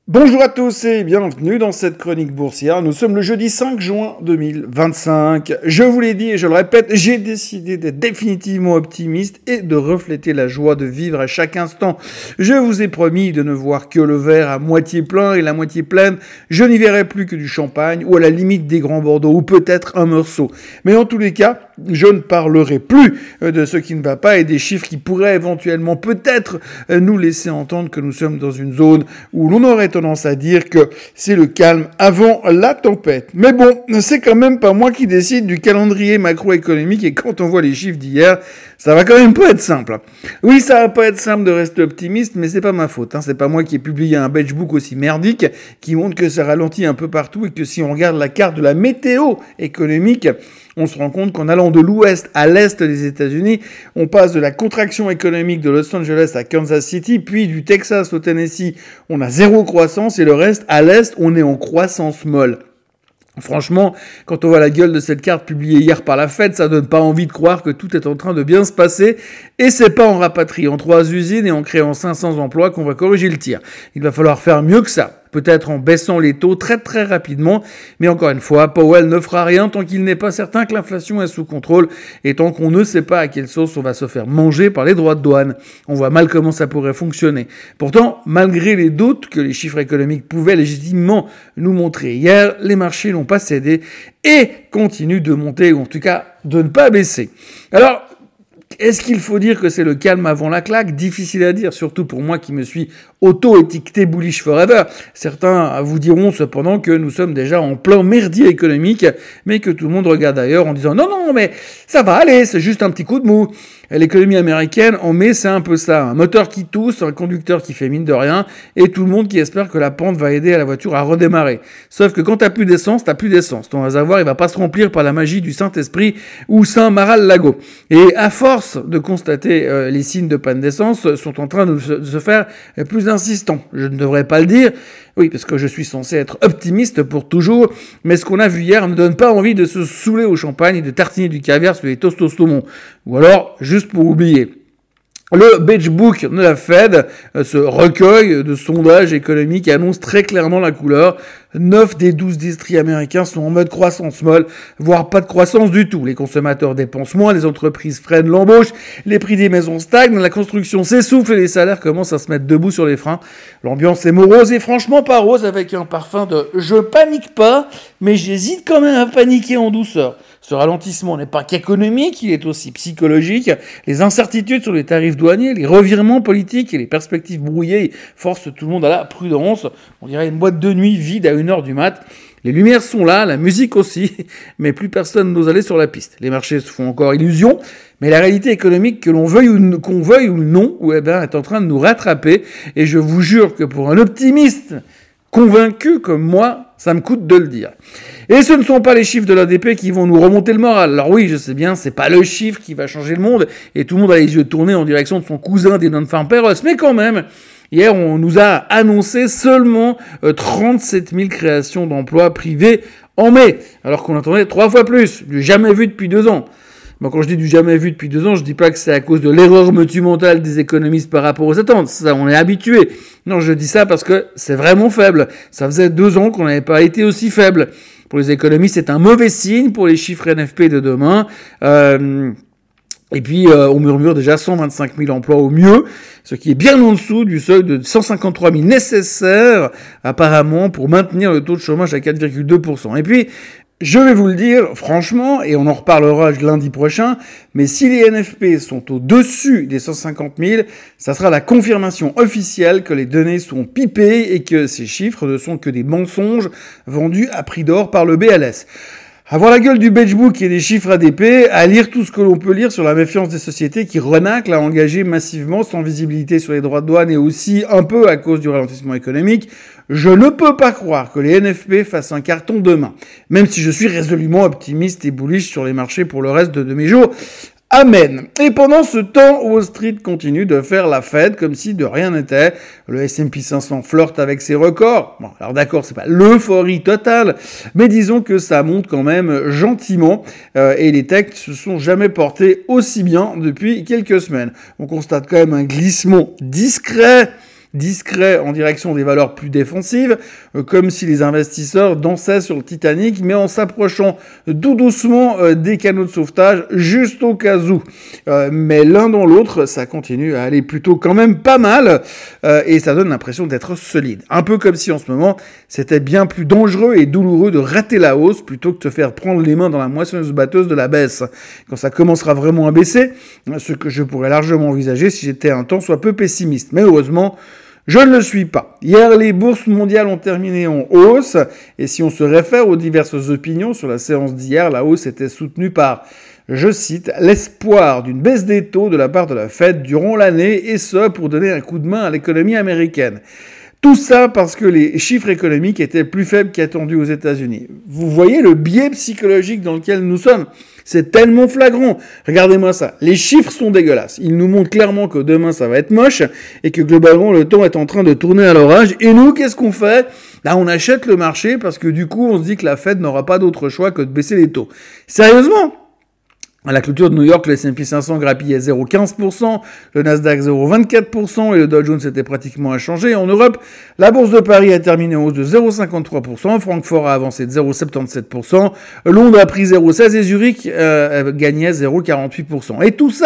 Bonjour à tous et bienvenue dans cette chronique boursière. Nous sommes le jeudi 5 juin 2025. Je vous l'ai dit et je le répète, j'ai décidé d'être définitivement optimiste et de refléter la joie de vivre à chaque instant. Je vous ai promis de ne voir que le verre à moitié plein et la moitié pleine. Je n'y verrai plus que du champagne ou à la limite des grands Bordeaux ou peut-être un Meursault. Mais en tous les cas, je ne parlerai plus de ce qui ne va pas et des chiffres qui pourraient éventuellement peut-être nous laisser entendre que nous sommes dans une zone où l'on aurait tendance à dire que c'est le calme avant la tempête. Mais bon, c'est quand même pas moi qui décide du calendrier macroéconomique et quand on voit les chiffres d'hier, ça va quand même pas être simple. Oui, ça va pas être simple de rester optimiste, mais c'est pas ma faute. C'est pas moi qui ai publié un benchbook aussi merdique qui montre que ça ralentit un peu partout et que si on regarde la carte de la météo économique, on se rend compte qu'en allant de l'ouest à l'est des États-Unis, on passe de la contraction économique de Los Angeles à Kansas City, puis du Texas au Tennessee, on a zéro croissance et le reste, à l'est, on est en croissance molle. Franchement, quand on voit la gueule de cette carte publiée hier par la Fed, ça donne pas envie de croire que tout est en train de bien se passer. Et c'est pas en rapatriant 3 usines et en créant 500 emplois qu'on va corriger le tir. Il va falloir faire mieux que ça. Peut-être en baissant les taux très très rapidement. Mais encore une fois, Powell ne fera rien tant qu'il n'est pas certain que l'inflation est sous contrôle et tant qu'on ne sait pas à quelle sauce on va se faire manger par les droits de douane. On voit mal comment ça pourrait fonctionner. Pourtant, malgré les doutes que les chiffres économiques pouvaient légitimement nous montrer hier, les marchés n'ont pas cédé et continuent de monter, ou en tout cas de ne pas baisser. Alors, est-ce qu'il faut dire que c'est le calme avant la claque ? Difficile à dire, surtout pour moi qui me suis auto-étiqueté bullish forever. Certains vous diront cependant que nous sommes déjà en plein merdier économique, mais que tout le monde regarde ailleurs en disant non, mais ça va aller, c'est juste un petit coup de mou. L'économie américaine, en mai, c'est un peu ça. Un moteur qui tousse, un conducteur qui fait mine de rien, et tout le monde qui espère que la pente va aider à la voiture à redémarrer. Sauf que quand t'as plus d'essence, t'as plus d'essence. Ton réservoir, il va pas se remplir par la magie du Saint-Esprit ou Saint-Maral-Lago. Et à force de constater les signes de panne d'essence sont en train de se faire plus insistants. Je ne devrais pas le dire, oui, parce que je suis censé être optimiste pour toujours, mais ce qu'on a vu hier ne donne pas envie de se saouler au champagne et de tartiner du caviar sur les toasts au saumon. Ou alors, juste pour oublier. Le benchbook de la Fed, ce recueil de sondages économiques, annonce très clairement la couleur. 9 des 12 districts américains sont en mode croissance molle, voire pas de croissance du tout. Les consommateurs dépensent moins, les entreprises freinent l'embauche, les prix des maisons stagnent, la construction s'essouffle et les salaires commencent à se mettre debout sur les freins. L'ambiance est morose et franchement pas rose, avec un parfum de « je panique pas, mais j'hésite quand même à paniquer en douceur ». Ce ralentissement n'est pas qu'économique, il est aussi psychologique. Les incertitudes sur les tarifs douaniers, les revirements politiques et les perspectives brouillées forcent tout le monde à la prudence. On dirait une boîte de nuit vide à 1h du mat'. Les lumières sont là, la musique aussi, mais plus personne n'ose aller sur la piste. Les marchés se font encore illusion, mais la réalité économique, qu'on veuille ou non, est en train de nous rattraper. Et je vous jure que pour un optimiste convaincu comme moi, ça me coûte de le dire. Et ce ne sont pas les chiffres de l'ADP qui vont nous remonter le moral. Alors oui, je sais bien, c'est pas le chiffre qui va changer le monde, et tout le monde a les yeux tournés en direction de son cousin des non-farm payrolls, mais quand même, hier, on nous a annoncé seulement 37 000 créations d'emplois privés en mai, alors qu'on attendait 3 fois plus, du jamais vu depuis 2 ans. Bon, quand je dis du jamais vu depuis 2 ans, je dis pas que c'est à cause de l'erreur monumentale des économistes par rapport aux attentes. Ça, on est habitué. Non, je dis ça parce que c'est vraiment faible. Ça faisait 2 ans qu'on n'avait pas été aussi faible. Pour les économistes, c'est un mauvais signe pour les chiffres NFP de demain. Et puis, on murmure déjà 125 000 emplois au mieux, ce qui est bien en dessous du seuil de 153 000 nécessaires, apparemment, pour maintenir le taux de chômage à 4,2%. Et puis, je vais vous le dire, franchement, et on en reparlera lundi prochain, mais si les NFP sont au-dessus des 150 000, ça sera la confirmation officielle que les données sont pipées et que ces chiffres ne sont que des mensonges vendus à prix d'or par le BLS. À voir la gueule du benchbook et des chiffres ADP, à lire tout ce que l'on peut lire sur la méfiance des sociétés qui renaclent à engager massivement sans visibilité sur les droits de douane et aussi un peu à cause du ralentissement économique, je ne peux pas croire que les NFP fassent un carton demain, même si je suis résolument optimiste et bullish sur les marchés pour le reste de mes jours. Amen. Et pendant ce temps, Wall Street continue de faire la fête comme si de rien n'était. Le S&P 500 flirte avec ses records. Bon, alors d'accord, c'est pas l'euphorie totale, mais disons que ça monte quand même gentiment. Et les techs se sont jamais portés aussi bien depuis quelques semaines. On constate quand même un glissement discret discret en direction des valeurs plus défensives, comme si les investisseurs dansaient sur le Titanic, mais en s'approchant tout doucement des canaux de sauvetage, juste au cas où. Mais l'un dans l'autre, ça continue à aller plutôt quand même pas mal, et ça donne l'impression d'être solide. Un peu comme si en ce moment, c'était bien plus dangereux et douloureux de rater la hausse plutôt que de te faire prendre les mains dans la moissonneuse-batteuse de la baisse. Quand ça commencera vraiment à baisser, ce que je pourrais largement envisager si j'étais un tant soit peu pessimiste. Mais heureusement, je ne le suis pas. Hier, les bourses mondiales ont terminé en hausse, et si on se réfère aux diverses opinions sur la séance d'hier, la hausse était soutenue par, je cite, l'espoir d'une baisse des taux de la part de la Fed durant l'année, et ce, pour donner un coup de main à l'économie américaine. Tout ça parce que les chiffres économiques étaient plus faibles qu'attendus aux États-Unis. Vous voyez le biais psychologique dans lequel nous sommes? C'est tellement flagrant. Regardez-moi ça. Les chiffres sont dégueulasses. Ils nous montrent clairement que demain ça va être moche et que globalement le temps est en train de tourner à l'orage. Et nous, qu'est-ce qu'on fait? Là, on achète le marché parce que du coup, on se dit que la Fed n'aura pas d'autre choix que de baisser les taux. Sérieusement? À la clôture de New York, le S&P 500 grappillait 0,15%, le Nasdaq 0,24% et le Dow Jones était pratiquement inchangé. En Europe, la bourse de Paris a terminé en hausse de 0,53%, Francfort a avancé de 0,77%, Londres a pris 0,16% et Zurich gagnait 0,48%. Et tout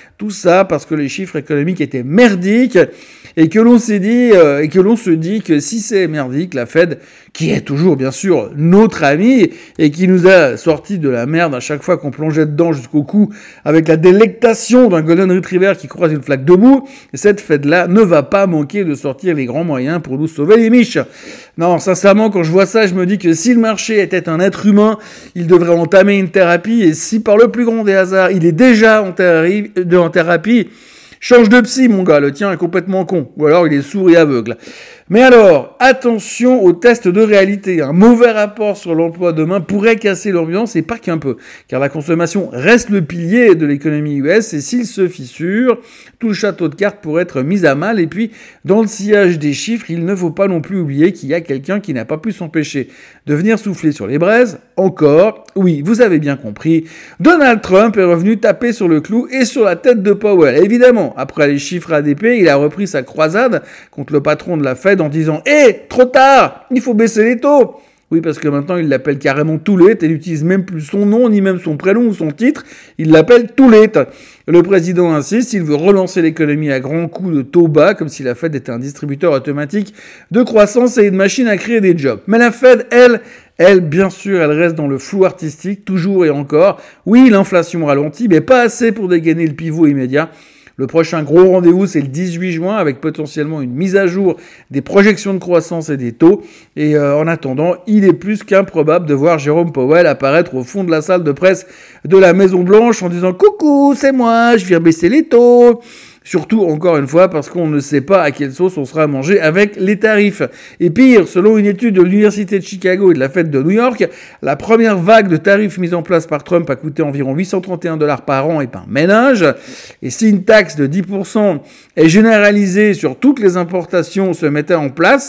ça parce que les chiffres économiques étaient merdiques et que l'on s'est dit et que l'on se dit que si c'est merdique, la Fed, qui est toujours bien sûr notre ami et qui nous a sorti de la merde à chaque fois qu'on plongeait dedans jusqu'au cou avec la délectation d'un Golden Retriever qui croise une flaque de boue, cette Fed-là ne va pas manquer de sortir les grands moyens pour nous sauver les miches. Non, sincèrement, quand je vois ça, je me dis que si le marché était un être humain, il devrait entamer une thérapie, et si par le plus grand des hasards, il est déjà en thérapie, change de psy, mon gars, le tien est complètement con. Ou alors il est sourd et aveugle. Mais alors, attention au test de réalité. Un mauvais rapport sur l'emploi demain pourrait casser l'ambiance et pas qu'un peu. Car la consommation reste le pilier de l'économie US et s'il se fissure, tout le château de cartes pourrait être mis à mal. Et puis, dans le sillage des chiffres, il ne faut pas non plus oublier qu'il y a quelqu'un qui n'a pas pu s'empêcher de venir souffler sur les braises. Encore, oui, vous avez bien compris, Donald Trump est revenu taper sur le clou et sur la tête de Powell. Évidemment, après les chiffres ADP, il a repris sa croisade contre le patron de la Fed en disant « Eh, trop tard, il faut baisser les taux !» Oui, parce que maintenant, il l'appelle carrément Toulette et n'utilise même plus son nom, ni même son prénom ou son titre. Il l'appelle Toulette. Le président insiste, il veut relancer l'économie à grands coups de taux bas, comme si la Fed était un distributeur automatique de croissance et une machine à créer des jobs. Mais la Fed, elle, bien sûr, elle reste dans le flou artistique, toujours et encore. Oui, l'inflation ralentit, mais pas assez pour dégainer le pivot immédiat. Le prochain gros rendez-vous, c'est le 18 juin, avec potentiellement une mise à jour des projections de croissance et des taux. Et en attendant, il est plus qu'improbable de voir Jérôme Powell apparaître au fond de la salle de presse de la Maison-Blanche en disant « Coucou, c'est moi, je viens baisser les taux ». Surtout, encore une fois, parce qu'on ne sait pas à quelle sauce on sera mangé avec les tarifs. Et pire, selon une étude de l'Université de Chicago et de la Fed de New York, la première vague de tarifs mise en place par Trump a coûté environ $831 par an et par ménage. Et si une taxe de 10% est généralisée sur toutes les importations se mettait en place,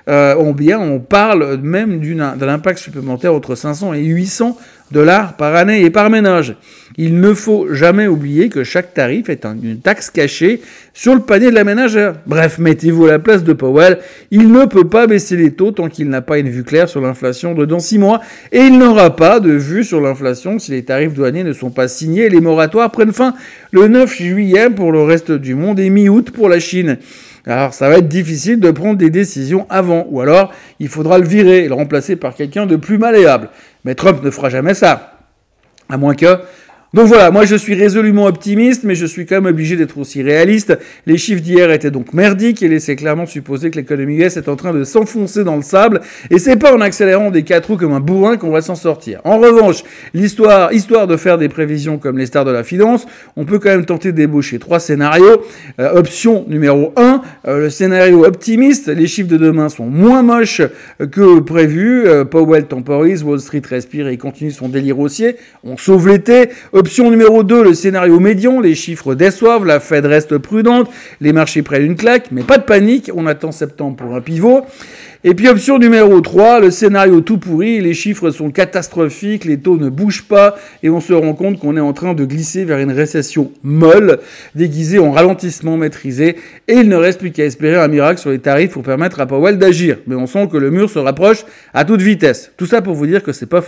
on parle même d'un impact supplémentaire entre 500 et $800 par année et par ménage. Il ne faut jamais oublier que chaque tarif est une taxe cachée sur le panier de la ménagère. Bref, mettez-vous à la place de Powell. Il ne peut pas baisser les taux tant qu'il n'a pas une vue claire sur l'inflation de dans 6 mois. Et il n'aura pas de vue sur l'inflation si les tarifs douaniers ne sont pas signés et les moratoires prennent fin le 9 juillet pour le reste du monde et mi-août pour la Chine. Alors, ça va être difficile de prendre des décisions avant. Ou alors, il faudra le virer et le remplacer par quelqu'un de plus malléable. Mais Trump ne fera jamais ça. À moins que... Donc voilà, moi je suis résolument optimiste, mais je suis quand même obligé d'être aussi réaliste. Les chiffres d'hier étaient donc merdiques et laissaient clairement supposer que l'économie US est en train de s'enfoncer dans le sable. Et c'est pas en accélérant des 4 roues comme un bourrin qu'on va s'en sortir. En revanche, histoire de faire des prévisions comme les stars de la finance, on peut quand même tenter d'ébaucher 3 scénarios. Option numéro 1, le scénario optimiste, les chiffres de demain sont moins moches que prévu. Powell temporise, Wall Street respire et continue son délire haussier. On sauve l'été. Option numéro 2, le scénario médian, les chiffres déçoivent, la Fed reste prudente, les marchés prennent une claque, mais pas de panique, on attend septembre pour un pivot. Et puis option numéro 3, le scénario tout pourri, les chiffres sont catastrophiques, les taux ne bougent pas et on se rend compte qu'on est en train de glisser vers une récession molle, déguisée en ralentissement maîtrisé et il ne reste plus qu'à espérer un miracle sur les tarifs pour permettre à Powell d'agir. Mais on sent que le mur se rapproche à toute vitesse. Tout ça pour vous dire que c'est pas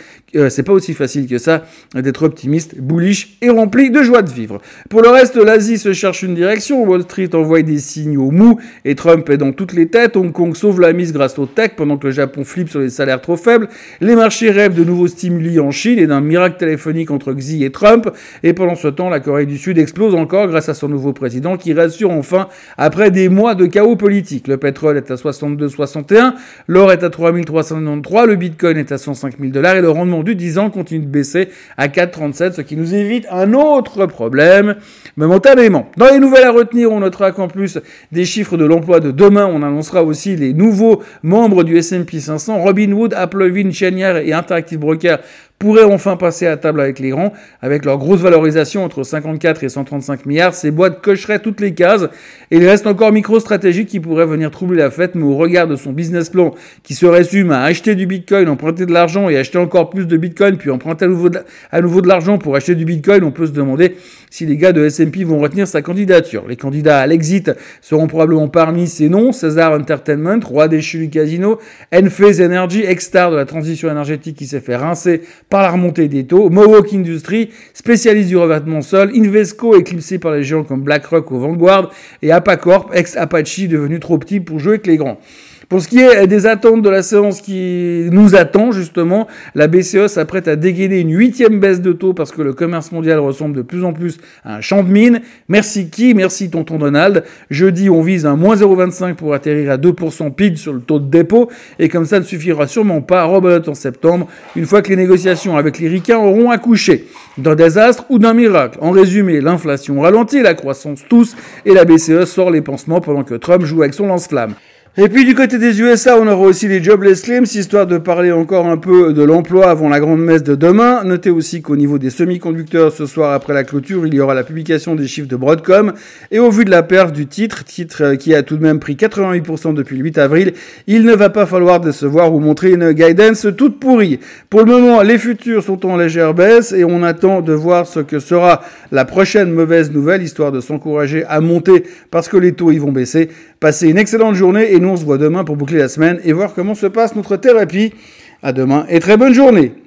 aussi facile que ça d'être optimiste, bullish et rempli de joie de vivre. Pour le reste, l'Asie se cherche une direction, Wall Street envoie des signaux mous et Trump est dans toutes les têtes, Hong Kong sauve la mise grâce au tech pendant que le Japon flippe sur les salaires trop faibles, les marchés rêvent de nouveaux stimuli en Chine et d'un miracle téléphonique entre Xi et Trump, et pendant ce temps, la Corée du Sud explose encore grâce à son nouveau président qui rassure enfin après des mois de chaos politique. Le pétrole est à 62,61, l'or est à 3,393, le bitcoin est à $105,000 et le rendement du 10 ans continue de baisser à 4,37, ce qui nous évite un autre problème momentanément. Dans les nouvelles à retenir, on notera qu'en plus des chiffres de l'emploi de demain, on annoncera aussi les nouveaux membres du S&P 500, Robinhood, Applevin, Cheniere et Interactive Brokers pourraient enfin passer à table avec les grands. Avec leur grosse valorisation entre 54 et 135 milliards, ces boîtes cocheraient toutes les cases. Et il reste encore MicroStrategy qui pourrait venir troubler la fête, mais au regard de son business plan qui se résume à acheter du Bitcoin, emprunter de l'argent et acheter encore plus de Bitcoin, puis emprunter à nouveau de l'argent pour acheter du Bitcoin, on peut se demander si les gars de S&P vont retenir sa candidature. Les candidats à l'exit seront probablement parmi ces noms: César Entertainment, roi déchu du casino, Enphase Energy, ex-star de la transition énergétique qui s'est fait rincer par la remontée des taux, Mohawk Industries, spécialiste du revêtement sol, Invesco, éclipsé par les géants comme BlackRock ou Vanguard, et Apacorp, ex-Apache, devenu trop petit pour jouer avec les grands. Pour ce qui est des attentes de la séance qui nous attend, justement, la BCE s'apprête à dégainer une 8e baisse de taux parce que le commerce mondial ressemble de plus en plus à un champ de mine. Merci qui? Merci tonton Donald. Jeudi, on vise un moins 0,25 pour atterrir à 2% pile sur le taux de dépôt. Et comme ça ne suffira sûrement pas, rebelote en septembre, une fois que les négociations avec les ricains auront accouché. D'un désastre ou d'un miracle. En résumé, l'inflation ralentit, la croissance tousse et la BCE sort les pansements pendant que Trump joue avec son lance-flamme. Et puis du côté des USA, on aura aussi les jobless claims, histoire de parler encore un peu de l'emploi avant la grande messe de demain. Notez aussi qu'au niveau des semi-conducteurs, ce soir après la clôture, il y aura la publication des chiffres de Broadcom. Et au vu de la perf du titre qui a tout de même pris 88% depuis le 8 avril, il ne va pas falloir décevoir ou montrer une guidance toute pourrie. Pour le moment, les futurs sont en légère baisse et on attend de voir ce que sera la prochaine mauvaise nouvelle, histoire de s'encourager à monter parce que les taux ils vont baisser. Passez une excellente journée et nous on se voit demain pour boucler la semaine et voir comment se passe notre thérapie. À demain et très bonne journée.